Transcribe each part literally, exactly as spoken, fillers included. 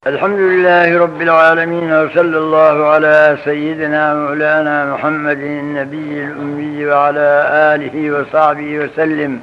Elhamdülillahi Rabbil alemin ve sallallahu ala seyyidina Mevlana Muhammedin nebiyyil ümmi ve ala alihi ve sahbihi ve sellim.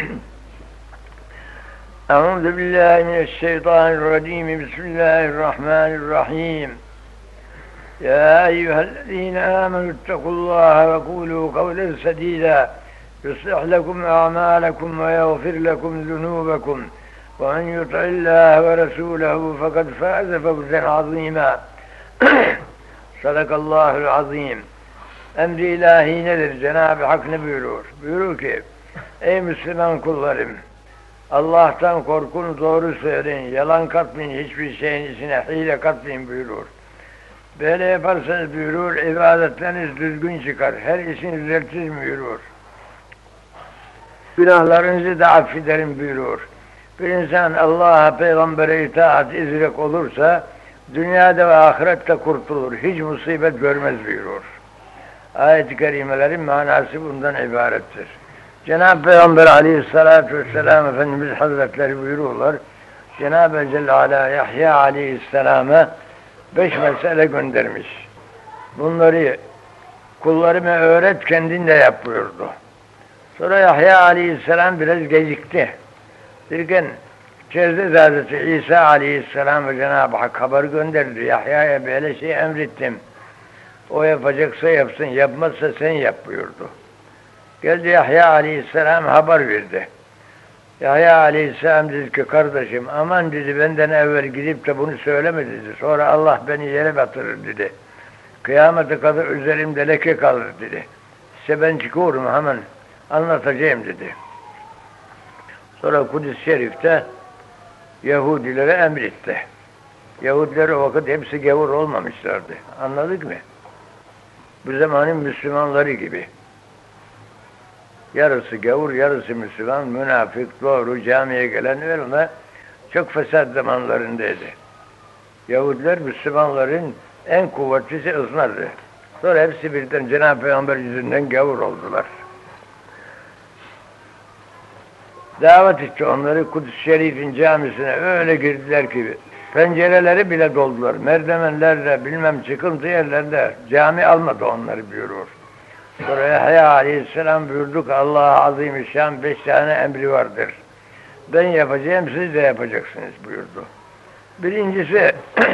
Euzu billahi mineşşeytanirracim. Bismillahirrahmanirrahim. Ya eyyühellezine amenu ittakullaha ve kulu kavlen sedida yuslih lekum a'malakum ve yagfir lekum zunubakum. وَمَنْ يُطِعِ اللّٰهَ وَرَسُولَهُ فَقَدْ فَازَ فَوْزًا عَظِيمًا. Sadakallahul azim. Emri ilahi nedir? Cenab-ı Hak ne buyurur? Buyurur ki, ey Müslüman kullarım, Allah'tan korkun, doğru söyleyin, yalan katmayın, hiçbir şeyin içine hile katmayın buyurur. Böyle yaparsanız buyurur, ibadetleriniz düzgün çıkar, her işiniz düzeltir buyurur. Günahlarınızı da affederim buyurur. Bir insan Allah'a, Peygamber'e itaat izrek olursa, dünyada ve ahirette kurtulur, hiç musibet görmez buyurur. Ayet-i kerimelerin manası bundan ibarettir. Cenab-ı Peygamber aleyhissalatu vesselam Efendimiz Hazretleri buyuruyorlar, Cenab-ı Celle Ala Yahya aleyhisselama beş mesele göndermiş. Bunları kullarıma öğret, kendin de yap buyurdu. Sonra Yahya aleyhisselam biraz gecikti. Derken Cezde Hazreti İsa aleyhisselam ve Cenab-ı Hak haber gönderdi. Yahya'ya böyle şey emrettim. O yapacaksa yapsın, yapmazsa sen yap buyurdu. Geldi Yahya aleyhisselam haber verdi. Yahya aleyhisselam dedi ki, kardeşim aman dedi, benden evvel gidip de bunu söyleme dedi. Sonra Allah beni yere batırır dedi. Kıyamete kadar üzerimde leke kalır dedi. İşte ben çıkıyorum hemen anlatacağım dedi. Sonra Kudüs-i Şerif'te Yahudilere emretti. Yahudiler o vakit hepsi gavur olmamışlardı. Anladık mı? Bu zamanın Müslümanları gibi. Yarısı gavur, yarısı Müslüman, münafık, doğru, camiye gelen öyle çok fesat zamanlarındaydı. Yahudiler Müslümanların en kuvvetlisi ısmardı. Sonra hepsi birden Cenab-ı Peygamber yüzünden gavur oldular. Davet etti onları Kudüs-i Şerif'in camisine, öyle girdiler ki pencereleri bile doldular. Merdivenlerde, bilmem çıkıntı yerlerde cami almadı onları buyurur. Sonra Yahya aleyhisselam buyurdu ki Allah-u Azimüşşan beş tane emri vardır. Ben yapacağım, siz de yapacaksınız buyurdu. Birincisi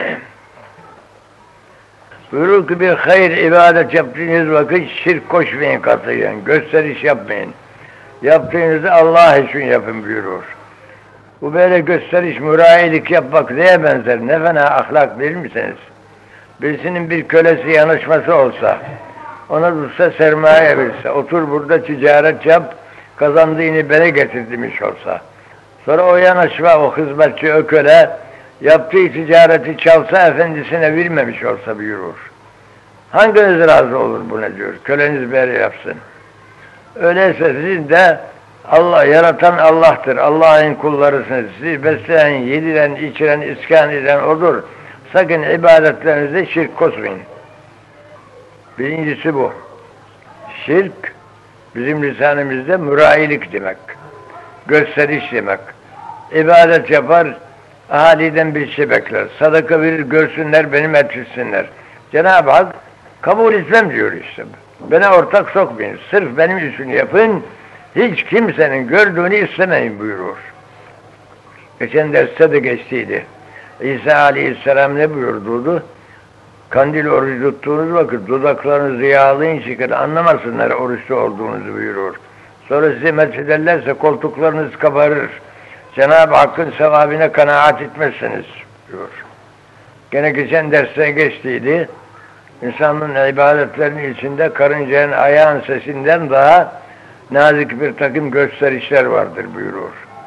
buyurur ki bir hayır ibadet yaptığınız vakit şirk koşmayın katiyen, gösteriş yapmayın. Yaptığınızı Allah için yapın buyurur. Bu böyle gösteriş, mürailik yapmak neye benzer? Ne fena ahlak bilir misiniz? Birisinin bir kölesi yanaşması olsa, ona tutsa sermaye verirse, otur burada ticaret yap, kazandığını bana getir demiş olsa. Sonra o yanaşma, o hizmetçi, o köle, yaptığı ticareti çalsa, efendisine vermemiş olsa buyurur. Hanginiz razı olur buna diyor, köleniz böyle yapsın. Öyleyse siz de Allah, yaratan Allah'tır. Allah'ın kullarısınız. Sizi besleyen, yediren, içiren, iskan eden O'dur. Sakın ibadetlerinize şirk koşmayın. Birincisi bu. Şirk, bizim lisanımızda mürailik demek. Gösteriş demek. İbadet yapar, ahaliden bir şey bekler. Sadaka verir, görsünler, benim etsinler. Cenab-ı Hak kabul etmem diyor işte. Bana ortak sokmayın. Sırf benim için yapın. Hiç kimsenin gördüğünü istemeyin buyurur. Geçen derste de geçtiydi. İsa aleyhisselam ne buyurdu? Kandil oruç tuttuğunuz vakit dudaklarınızı yağlayın çıkar, anlamasınlar oruçlu olduğunuzu buyurur. Sonra size methederlerse koltuklarınız kabarır. Cenab-ı Hakk'ın sevabına kanaat etmezsiniz diyor. Gene geçen derste geçtiydi. İnsanın ibadetlerinin içinde karıncanın ayağın sesinden daha nazik bir takım gösterişler vardır buyurur.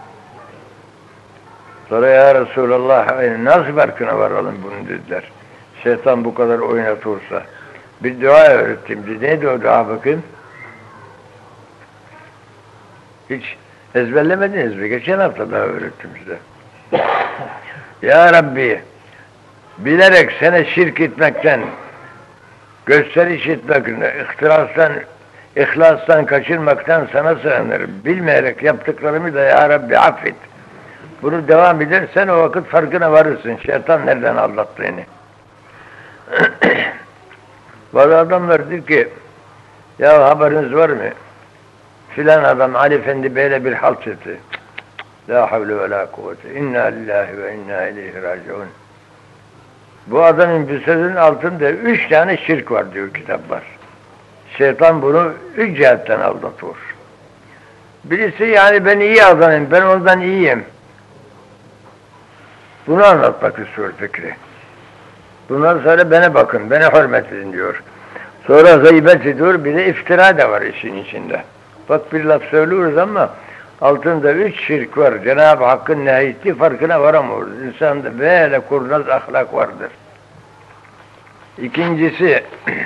Sonra ya Resulallah nasıl farkına varalım bunu dediler. Şeytan bu kadar oynatırsa. Bir dua öğrettim dedi. Neydi o dua bakayım? Hiç ezberlemediniz mi? Geçen hafta daha öğrettim size. Ya Rabbi, bilerek sana şirk etmekten, gösteriş etmekten, ihtirastan, ihlastan kaçırmaktan sana sığınırım. Bilmeyerek yaptıklarımı da ya Rabbi affet. Bunu devam edersen o vakit farkına varırsın. Şeytan nereden aldattığını. Bazı adamlar diyor ki, ya haberiniz var mı? Filan adam Ali Efendi böyle bir halt etti. La havle ve la kuvvete. İnna lillahi ve inna ileyhi raciun. Bu adamın bir sözünün altında üç tane şirk var diyor kitaplar. Şeytan bunu üç cihetten aldatıyor. Birisi yani ben iyi adamım, ben ondan iyiyim. Bunu anlatmak istiyor fikri. Bundan sonra bana bakın, beni hürmet edin diyor. Sonra gıybet ediyor, bir de iftira da var işin içinde. Bak bir laf söylüyoruz ama altında üç şirk var. Cenab-ı Hakk'ın nehyettiği farkına varamıyoruz. İnsanda böyle kurnaz ahlak vardır. İkincisi,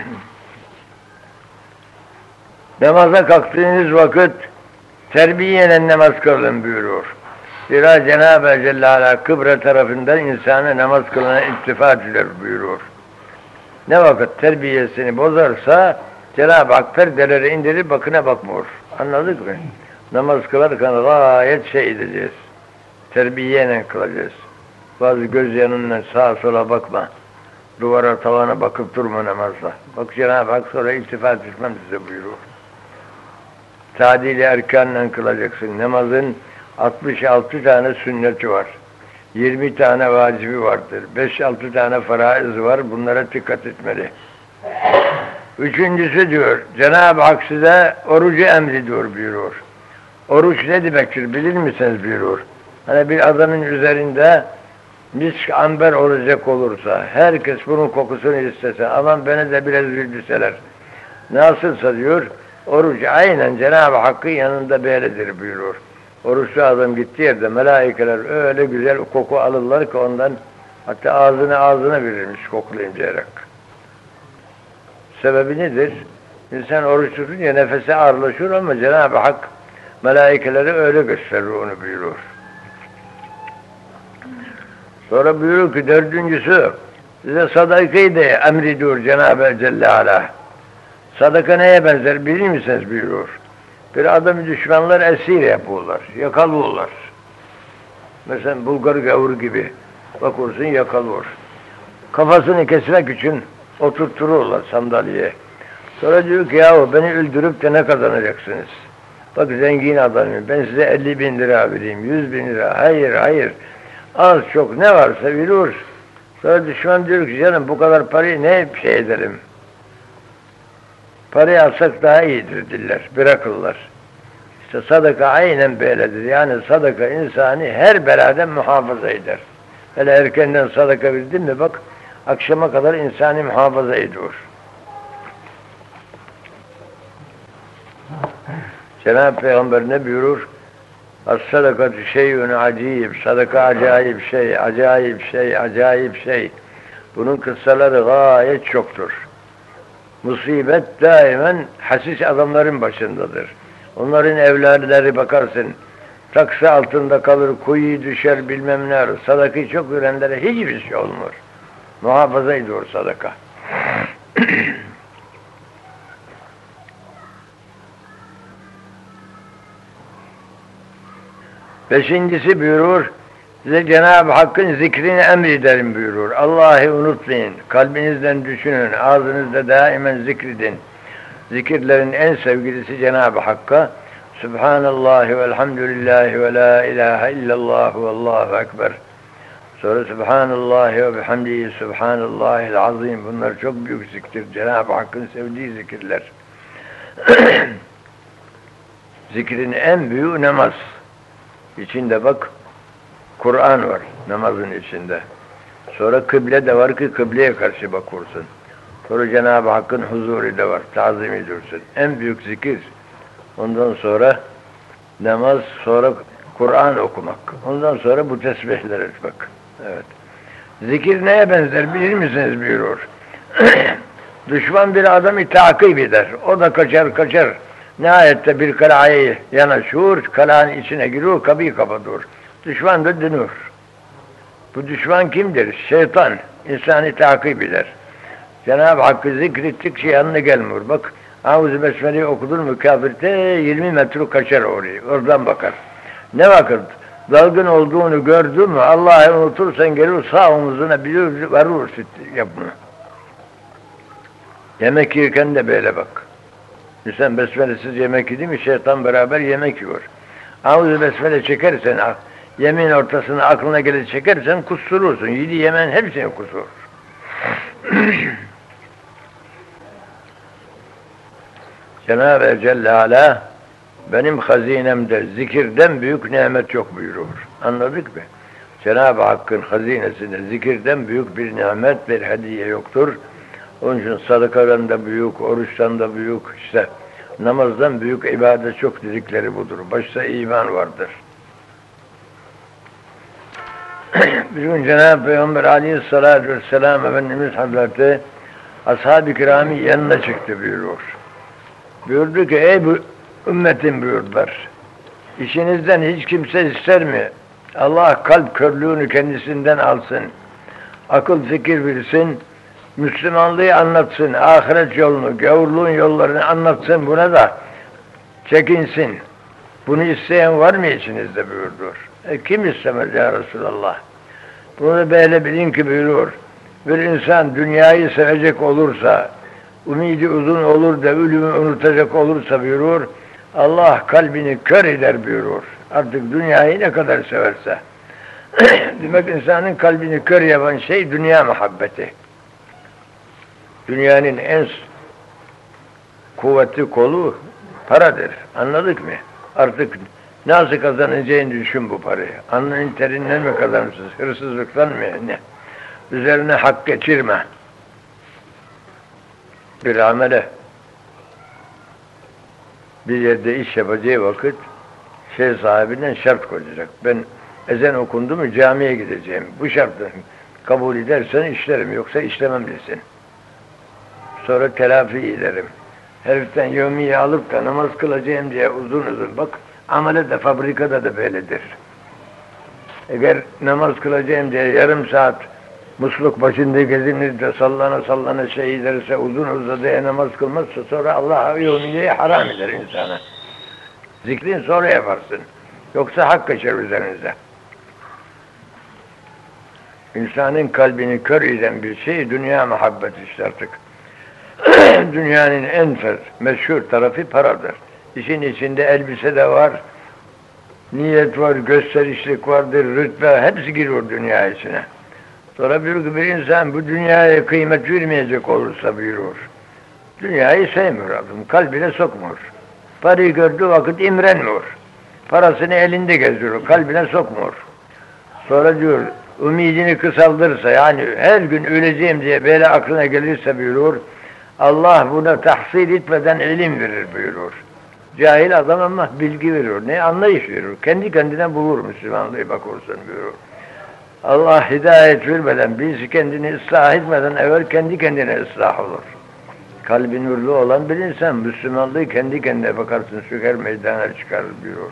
namaza kalktığınız vakit terbiyeyle namaz kılın buyuruyor. Zira Cenab-ı Celle Ala kıble tarafından insana namaz kılana iltifat eder buyuruyor. Ne vakit terbiyesini bozarsa Cenab-ı Hak perdeleri indirir bakına bakmıyor. Anladık mı? Namaz kılarken gayet şey edeceğiz. Terbiyeyle kılacağız. Bazı göz yanından sağa sola bakma. Duvara tavana bakıp durma namazda. Bak Cenab-ı Hak sonra iltifat etmem size buyuruyor. Tadil-i erkanla kılacaksın. Namazın altmış altı tane sünneti var. yirmi tane vacibi vardır. beş altı tane faraiz var. Bunlara dikkat etmeli. Üçüncüsü diyor, Cenab-ı Hak size orucu emrediyor buyuruyor. Oruç ne demektir bilir misiniz buyuruyor. Hani bir adamın üzerinde misk amber olacak olursa, herkes bunun kokusunu istese, aman beni de biraz bildirseler. Nasılsa diyor, oruç aynen Cenab-ı Hakk'ın yanında böyledir buyuruyor. Oruçlu adam gittiği yerde melaikeler öyle güzel koku alırlar ki ondan, hatta ağzına ağzına verirmiş koklayıncayarak. Sebebi nedir? İnsan oruç tutunca nefesi ağırlaşıyor ama Cenab-ı Hak melaikeleri öyle gösterir onu buyuruyor. Sonra buyuruyor ki dördüncüsü, size sadakayı da emrediyor Cenab-ı Celle Ala. Sadaka neye benzer bilir misiniz buyuruyor. Bir adamı düşmanlar esir yapıyorlar, yakalıyorlar. Mesela Bulgar gavur gibi bakıyorsun yakalıyor. Kafasını kesmek için oturtturuyorlar sandalyeye. Sonra diyor ki yahu beni öldürüp de ne kazanacaksınız? Bak zengin adamım, ben size elli bin lira vereyim, yüz bin lira. Hayır, hayır. Az çok ne varsa veriyor. Sonra düşman diyor ki canım bu kadar parayı ne şey edelim? Parayı alsak daha iyidir diller, bırakırlar. İşte sadaka aynen böyledir. Yani sadaka insanı her beladan muhafaza eder. Hele erkenden sadaka verdin mi bak, akşama kadar insanı muhafaza ediyor. Cenab-ı Peygamber ne buyurur? As-sadakatü şey'ün acayip, sadaka acayip şey, acayip şey, acayip şey. Bunun kıssaları gayet çoktur. Musibet daimen hasis adamların başındadır. Onların evlerleri bakarsın, taksı altında kalır, kuyu düşer bilmem ne. Sadakayı çok görenlere hiçbir şey olmuyor. Muhafaza ediyor sadaka. Beşincisi buyurur, size Cenab-ı Hakk'ın zikrini emrederim buyurur. Allah'ı unutmayın, kalbinizden düşünün, ağzınızda daimen zikredin. Zikirlerin en sevgilisi Cenab-ı Hakk'a, Subhanallah ve elhamdülillahi ve la ilahe illallah ve allahu ekber. Sonra Subhanallah ve bihamdihi Subhanallahil azim. Bunlar çok büyük zikir. Cenab-ı Hakk'ın sevdiği zikirler. Zikrin en büyüğü namaz. İçinde bak, Kur'an var namazın içinde. Sonra kıble de var ki kıbleye karşı bakıyorsun. Sonra Cenab-ı Hakk'ın huzuru da var, tazim ediyorsun. En büyük zikir. Ondan sonra namaz, sonra Kur'an okumak. Ondan sonra bu tesbihler etmek. Evet. Zikir neye benzer bilir misiniz buyuruyor. Düşman bir adamı takip eder. O da kaçar kaçar. Nihayette bir kalaya yanaşıyor, kalanın içine giriyor, kapıyı kapatıyor. Düşman da dönüyor. Bu düşman kimdir? Şeytan. İnsanı takip eder. Cenab-ı Hakk'ı zikrettikçe yanına gelmiyor. Bak, Avuz-u Besmele'yi okudun mu kafir de yirmi metre kaçar oraya. Oradan bakar. Ne vakit dalgın olduğunu gördü mü Allah'ı unutursan gelir sağ omuzuna bir varır yapma. Yemek yerken de böyle bak. İnsan besmelesiz yemek yedi mi şeytan beraber yemek yiyor. Ağzı besmele çekersen, yemeğin ortasına aklına gelir çekersen kusturursun. Yedi yemeğin hepsini kusur. Cenab-ı Celle Ala benim hazinemde zikirden büyük nimet yok buyuruyor. Anladık mı? Cenab-ı Hakk'ın hazinesinde zikirden büyük bir nimet, bir hediye yoktur. Onun için sadakadan da büyük, oruçtan da büyük, işte namazdan büyük ibadet çok dedikleri budur. Başta iman vardır. Bir gün Cenab-ı Peygamber Aleyhisselatü Vesselam Efendimiz Hazretleri Ashab-ı Kiram'ın yanına çıktı buyuruyor. Buyurdu ki ey bu ümmetim buyurdular. İşinizden hiç kimse ister mi? Allah kalp körlüğünü kendisinden alsın. Akıl fikir bilsin. Müslümanlığı anlatsın. Ahiret yolunu, gavurluğun yollarını anlatsın. Buna da çekinsin. Bunu isteyen var mı içinizde buyurdu. E, kim istemez ya Resulallah? Bunu da böyle bilin ki buyuruyor. Bir insan dünyayı sevecek olursa, ümidi uzun olur da ölümü unutacak olursa buyuruyor, Allah kalbini kör eder buyuruyor. Artık dünyayı ne kadar severse. Demek insanın kalbini kör yapan şey dünya muhabbeti. Dünyanın en kuvvetli kolu paradır. Anladık mı? Artık nasıl kazanacağını düşün bu parayı. Alnının terinden mi kazanırsın? Hırsızlıktan mı? Ne? Üzerine hak geçirme. Bir amele bir yerde iş yapacağı vakit şey sahibinden şart koyacak. Ben ezan okundu mu camiye gideceğim. Bu şartla kabul edersen işlerim. Yoksa işlemem bilsin. Sonra telafi ederim. Heriften yevmiye alıp da namaz kılacağım diye uzun uzun bak. Amele de fabrikada da böyledir. Eğer namaz kılacağım diye yarım saat musluk başında gezinir de sallana sallana şey ederse uzun uzadıya namaz kılmazsa sonra Allah yevmiyeyi haram eder insana. Zikrin sonra yaparsın. Yoksa hak geçer üzerinize. İnsanın kalbini kör eden bir şey dünya muhabbet işte artık. Dünyanın en meşhur tarafı paradır. İşin içinde elbise de var, niyet var, gösterişlik vardır, rütbe, hepsi giriyor dünya içine. Sonra bir, bir insan bu dünyaya kıymet vermeyecek olursa buyuruyor. Dünyayı sevmiyor adam, kalbine sokmuyor. Parayı gördüğü vakit imrenmiyor. Parasını elinde geziyor, kalbine sokmuyor. Sonra diyor, ümidini kısaldırsa, yani her gün öleceğim diye böyle aklına gelirse buyuruyor, Allah buna tahsil etmeden ilim verir buyuruyor. Cahil adam ama bilgi veriyor. Ne? Anlayış veriyor. Kendi kendine bulur Müslümanlığı bakırsan buyuruyor. Allah hidayet vermeden, birisi kendini ıslah etmeden evvel kendi kendine ıslah olur. Kalbi nurlu olan bir insan Müslümanlığı kendi kendine bakarsın, söker meydana çıkarır buyuruyor.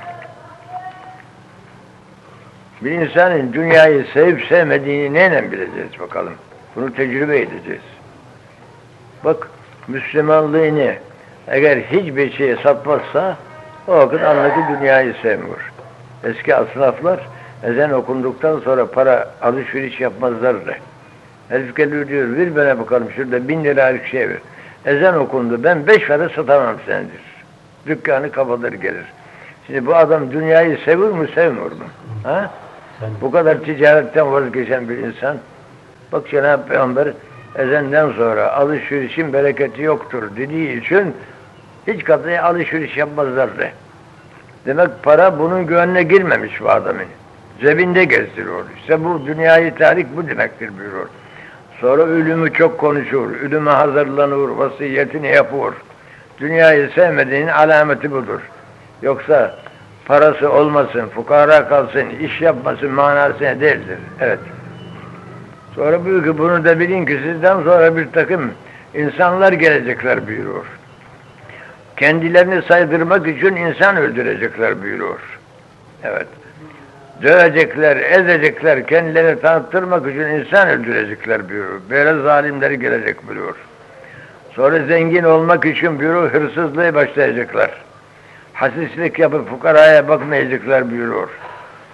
Bir insanın dünyayı sevip sevmediğini neyle bileceğiz bakalım. Bunu tecrübe edeceğiz. Bak Müslümanlığını eğer hiçbir şeye satmazsa o vakit anladı dünyayı sevmiyor. Eski asnaflar ezan okunduktan sonra para alışveriş yapmazlardı. Herif geliyor diyor, ver bana bakalım şurada bin liralık şey ver. Ezan okundu, ben beş para satamam sendir. Dükkanı kapatır gelir. Şimdi bu adam dünyayı seviyor mu, sevmiyor mu? Ha? Bu kadar ticaretten vazgeçen bir insan. Bak Cenab-ı Peygamber ezenden sonra alışverişin bereketi yoktur dediği için hiç kadına alışveriş yapmazlardı. Demek para bunun güvenine girmemiş bu adamın. Cebinde gezdiriyor. İşte bu dünyayı tarih bu demektir buyuruyor. Sonra ölümü çok konuşur, ölüme hazırlanır, vasiyetini yapıyor. Dünyayı sevmediğinin alameti budur. Yoksa parası olmasın, fukara kalsın, iş yapmasın manasına değildir. Evet. Sonra buyuruyor ki bunu da bilin ki sizden sonra bir takım insanlar gelecekler buyuruyor. Kendilerini saydırmak için insan öldürecekler buyuruyor. Evet. Dövecekler, ezecekler, kendilerini tanıttırmak için insan öldürecekler buyuruyor. Böyle zalimleri gelecek buyuruyor. Sonra zengin olmak için buyuruyor, hırsızlığı başlayacaklar. Hasislik yapıp fukaraya bakmayacaklar buyuruyor.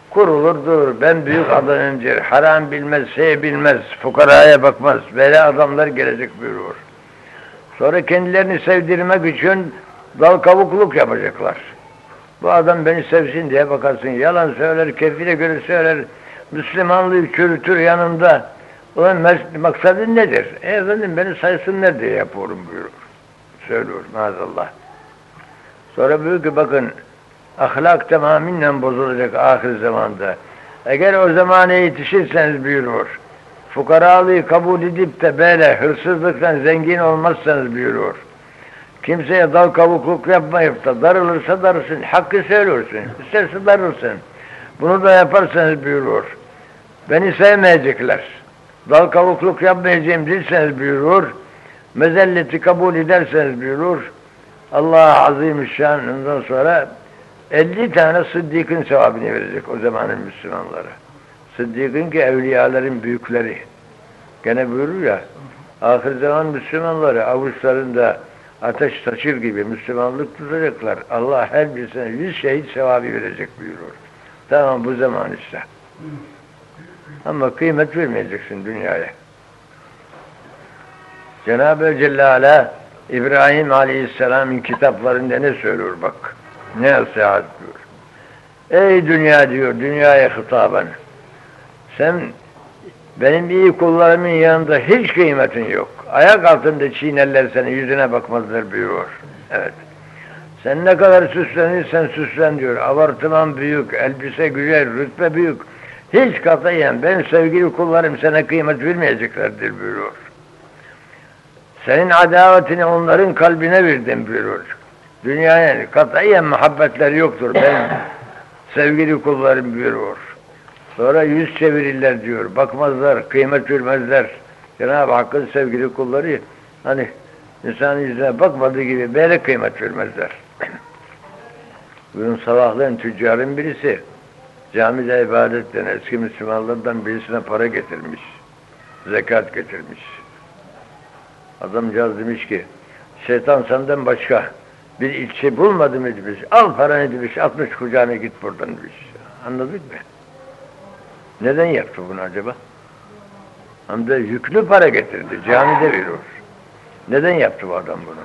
Kurulur durur. Ben büyük adamımdır. Haram bilmez, şey bilmez. Fukaraya bakmaz. Böyle adamlar gelecek buyurur. Sonra kendilerini sevdirmek için dal kavukluk yapacaklar. Bu adam beni sevsin diye bakarsın. Yalan söyler, keyfine göre söyler. Müslümanlığı çürütür yanında. Ulan maksadı nedir? E efendim beni saysınlar diye yapıyorum buyurur. Söylüyor maazallah. Sonra büyük ki bakın ahlak tamamen bozulacak ahir zamanda. Eğer o zamana yetişirseniz buyurur. Fukaralığı kabul edip de böyle hırsızlıktan zengin olmazsanız buyurur. Kimseye dal kavukluk yapmayıp da darılırsa darılsın, hakkı söylürsün, isterse darılsın. Bunu da yaparsanız buyurur. Beni sevmeyecekler. Dal kavukluk yapmayacağım derseniz buyurur. Mezelleti kabul ederseniz buyurur. Allah Azimüşşan ondan sonra elli tane Sıddık'ın sevabını verecek o zamanın Müslümanlara. Sıddık'ın ki evliyaların büyükleri. Gene buyurur ya, ahir zaman Müslümanları avuçlarında ateş taşır gibi Müslümanlık tutacaklar. Allah her birisine yüz şehit sevabı verecek buyurur. Tamam bu zaman işte. Ama kıymet vermeyeceksin dünyaya. Cenab-ı Celle Ala İbrahim Aleyhisselam'ın kitaplarında ne söylüyor bak. Ne nasihat diyor. Ey dünya diyor, dünyaya hitaben. Sen benim iyi kullarımın yanında hiç kıymetin yok. Ayak altında çiğnerler seni, yüzüne bakmazlar buyuruyor. Evet. Sen ne kadar süslenirsen süslen diyor. Abartıman büyük, elbise güzel, rütbe büyük. Hiç katiyen ben sevgili kullarım sana kıymet vermeyeceklerdir buyuruyor. Senin adavetini onların kalbine verdim buyuruyor. Dünyaya katiyen muhabbetleri yoktur benim sevgili kullarım buyuruyor. Sonra yüz çevirirler diyor. Bakmazlar, kıymet vermezler. Cenab-ı Hakk'ın sevgili kulları hani insanın yüzüne bakmadığı gibi böyle kıymet vermezler. Bugün sabahleyin tüccarın birisi camide ibadetten eski Müslümanlardan birisine para getirmiş. Zekat getirmiş. Adamcağız demiş ki şeytan senden başka bir ilçe bulmadı mı demiş. Al paranı demiş, altmış kucağına git buradan demiş. Anladık mı? Neden yaptı bunu acaba? Hem de yüklü para getirdi, camide veriyor. Neden yaptı bu adam bunu?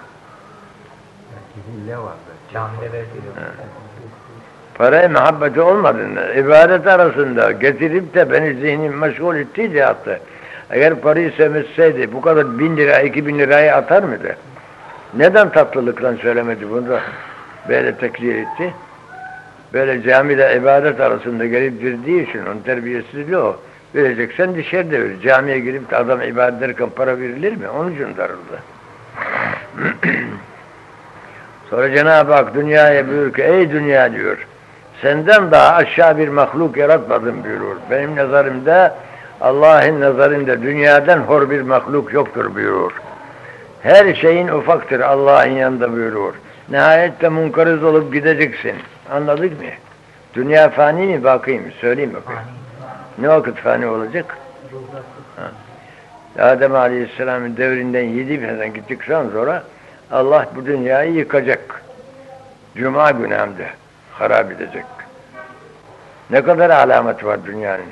Ne vardı? Camide veriyor. Paraya muhabbeti olmadığında, ibadet arasında getirip de beni zihnim meşgul ettiydi hatta. Eğer parayı sevmeseydi bu kadar bin lira, iki bin lirayı atar mıydı? Neden tatlılıkla söylemedi bunu da böyle tekrar etti? Böyle camide ibadet arasında gelip girdiği için onun terbiyesizliği o. Vereceksen dışarıda ver. Camiye girip de adam ibadet ederken para verilir mi? Onun için darıldı. Sonra Cenab-ı Hak dünyaya buyuruyor ki ey dünya diyor. Senden daha aşağı bir mahluk yaratmadım buyurur. Benim nazarımda Allah'ın nazarında dünyadan hor bir mahluk yoktur buyurur. Her şeyin ufaktır Allah'ın yanında buyurur. Nihayette munkarız olup gideceksin. Anladık mı? Dünya fani mi bakayım? Söyleyeyim bakayım. Ne vakit fani olacak? Ha. Adem Aleyhisselam'ın devrinden yedi bin sene gittikten sonra Allah bu dünyayı yıkacak. Cuma günü hem de harap edecek. Ne kadar alamet var dünyanın?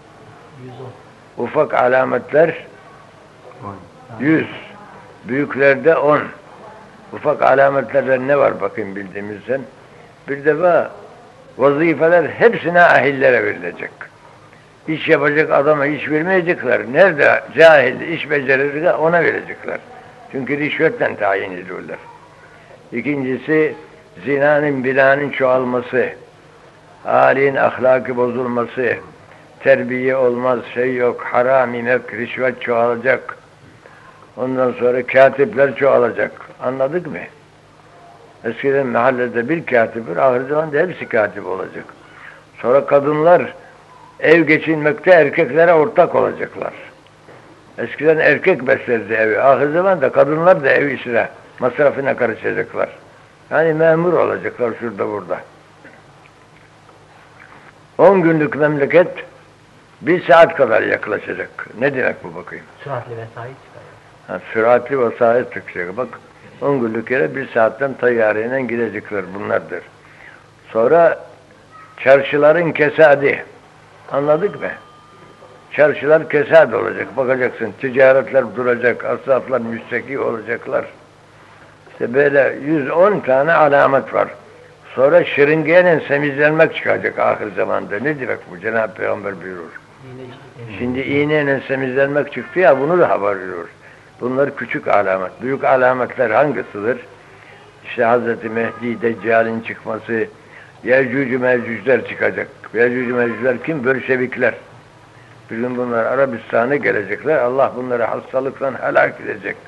Ufak alametler yüz. Büyüklerde on. Ufak alametlerden ne var bakayım bildiğimizden? Bir defa vazifeler hepsine ahillere verilecek. İş yapacak adama iş vermeyecekler. Nerede cahil iş becerir ona verecekler. Çünkü rişvetle tayin ediyorlar. İkincisi zinanın bilanın çoğalması, halin ahlakı bozulması, terbiye olmaz şey yok, haram yemek, rişvet çoğalacak. Ondan sonra katipler çoğalacak. Anladık mı? Eskiden mahallede bir katip var, ahir zamanda hepsi katip olacak. Sonra kadınlar ev geçinmekte erkeklere ortak olacaklar. Eskiden erkek beslerdi evi, ahir zamanda kadınlar da ev işine, masrafına karışacaklar. Yani memur olacaklar şurada burada. On günlük memleket bir saat kadar yaklaşacak. Ne demek bu bakayım? Süratli vesait çıkıyor. Ha, süratli vesait çıkacak. Bak on günlük yere bir saatten tayyareyle gidecekler bunlardır. Sonra Çarşıların kesadi. Anladık mı? Çarşılar kesad olacak. Bakacaksın ticaretler duracak, asraflar müsteki olacaklar. İşte böyle yüz on tane alamet var. Sonra şırıngeyle semizlenmek çıkacak ahir zamanda. Ne demek bu? Cenab-ı Peygamber buyurur. Şimdi iğneyle semizlenmek çıktı ya, bunu da haber veriyor. Bunlar küçük alamet. Büyük alametler hangisidir? İşte Hazreti Mehdi, Deccal'in çıkması, Yecüc-ü Mecücler çıkacak. Yecüc-ü Mecücler kim? Bölşevikler. Bir gün bunlar Arabistan'a gelecekler. Allah bunları hastalıktan helak edecek.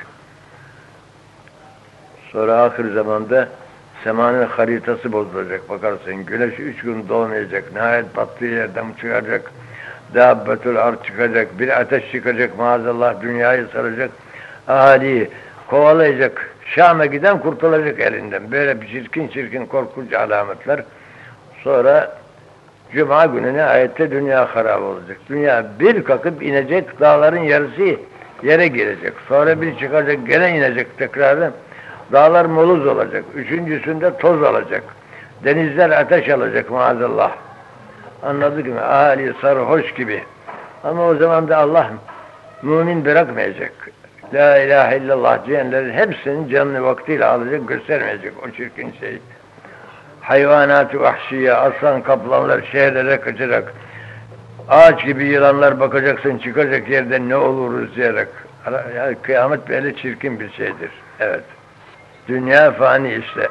Sonra ahir zamanda semanın haritası bozulacak. Bakarsın güneş üç gün doğmayacak. Nihayet battığı yerden çıkacak. Dâbbetül ard çıkacak. Bir ateş çıkacak. Maazallah dünyayı saracak. Ahaliyi kovalayacak. Şam'a giden kurtulacak elinden. Böyle bir çirkin çirkin korkunç alametler. Sonra Cuma gününe ayette dünya harap olacak. Dünya bir kalkıp inecek, dağların yarısı yere girecek. Sonra bir çıkacak, gene inecek tekrardan. Dağlar moluz olacak. Üçüncüsünde toz olacak. Denizler ateş alacak maazallah. Anladık mı? Ahali sarhoş gibi. Ama o zaman da Allah mümin bırakmayacak. La ilahe illallah diyenlerin hepsinin canını vaktiyle alacak, göstermeyecek o çirkin şey. Hayvanat-ı vahşiye, aslan kaplanlar şehirlere kaçacak. Ağaç gibi yılanlar bakacaksın, çıkacak yerden ne oluruz diyerek. Yani kıyamet böyle çirkin bir şeydir. Evet. Dünya fani işte.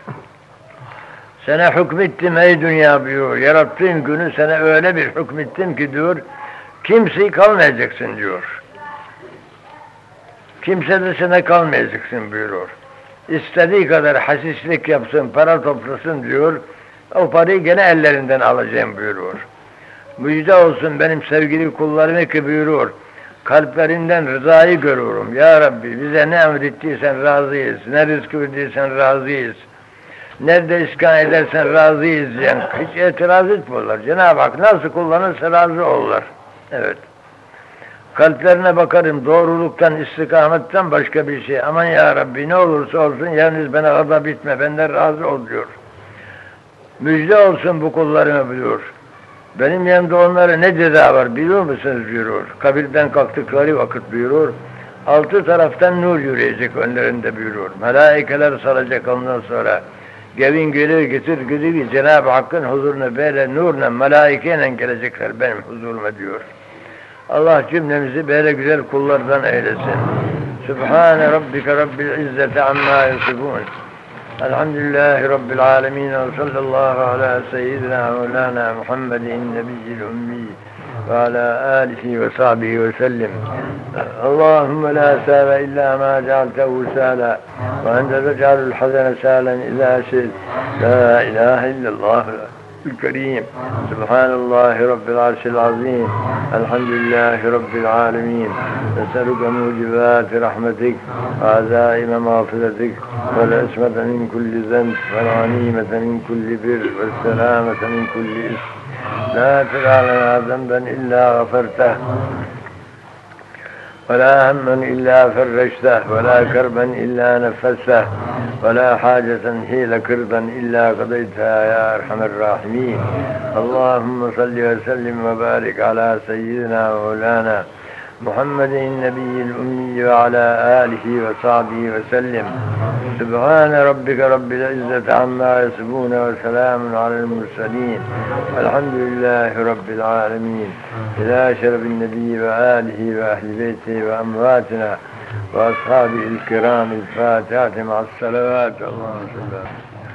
Sana hükmettim ey dünya buyuruyor. Yarattığın günü sana öyle bir hükmettim ki diyor, kimseyi kalmayacaksın diyor. Kimse de sana kalmayacaksın buyuruyor. İstediği kadar hasislik yapsın, para toplasın diyor. O parayı gene ellerinden alacağım buyuruyor. Müjde olsun benim sevgili kullarıma ki buyuruyor. Kalplerinden rızayı görüyorum. Ya Rabbi bize ne emrettiysen razıyız. Ne rızkı verdiysen razıyız. Nerede iskan edersen razıyız diyen. Hiç itiraz etmiyorlar. Cenab-ı Hak nasıl kullanırsa razı olurlar. Evet. Kalplerine bakarım, doğruluktan, istikametten başka bir şey. Aman ya Rabbi ne olursa olsun yalnız bana gazap bitme, benden razı ol diyor. Müjde olsun bu kullarıma buyuruyor. Benim yanımda onlara ne ceza var biliyor musunuz buyuruyor. Kabirden kalktıkları vakit buyuruyor. Altı taraftan nur yürüyecek önlerinde buyuruyor. Melaikeler salacak ondan sonra. Gevin gelir getir gidiyor Cenab-ı Hakk'ın huzuruna böyle nurla, melaikeyle gelecekler benim huzuruma diyor. Allah cümlemizi böyle güzel kullardan eylesin. Sübhane Rabbike Rabbil İzzeti amma yasifun. Elhamdülillahi Rabbil alemin. Ve sallallahu ala seyyidina Mevlana Muhammedin nebiyyil ummi ve ala alihi ve sahbihi ve sellim. Allahümme la sâve illa ma cealtehu sâla ve ente tec'alul hazene sâlen izâ şil. La ilahe illallah الكريم سبحان الله رب العرش العظيم الحمد لله رب العالمين نسألك موجبات رحمتك وعزائم مغفرتك والعصمة من كل ذنب والغنيمة من كل بر والسلامة من كل إثم لا تدع لنا ذنبا إلا غفرته ولا هما إلا فرجته ولا كربا إلا نفسته ولا حاجة هي لك رضا إلا قضيتها يا أرحم الراحمين اللهم صل وسلم وبارك على سيدنا ومولانا محمد النبي الأمي وعلى آله وصحبه وسلم سبحان ربك رب العزة عما يصفون وسلام على المرسلين والحمد لله رب العالمين إلى شرف النبي وآله وأهل بيته وأمواتنا وأصحابه الكرام الفاتحة مع الصلوات اللهم صل